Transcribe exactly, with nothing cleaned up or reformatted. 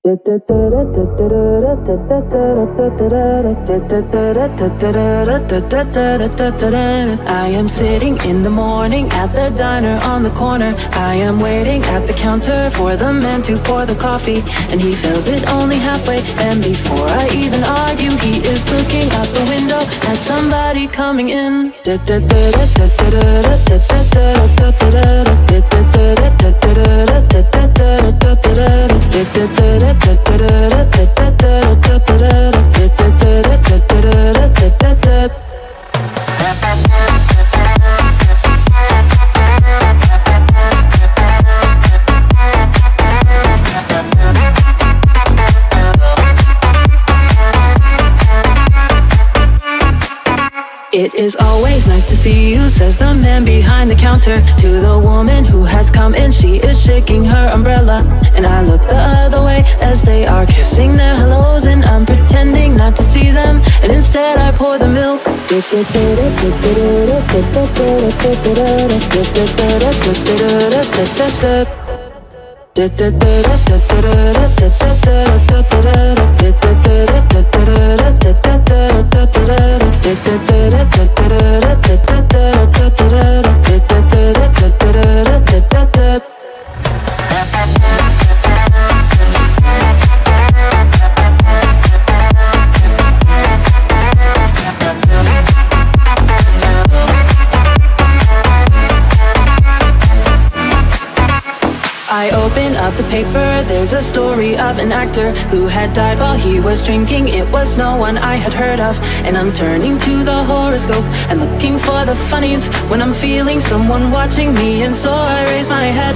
I am sitting in the morning at the diner on the corner. I am waiting at the counter for the man to pour the coffee, and he fills it only halfway. And before I even argue, he is looking out the window at somebody coming in. It is always nice to see you, says the man behind the counter to the woman who has come in. She is shaking her umbrella, and I look the other way as they are kissing their hellos, and I'm pretending not to see them, and instead I pour the milk. I open up the paper, there's a story of an actor who had died while he was drinking. It was no one I had heard of, and I'm turning to the horoscope and looking for the funnies when I'm feeling someone watching me, and so I raise my head.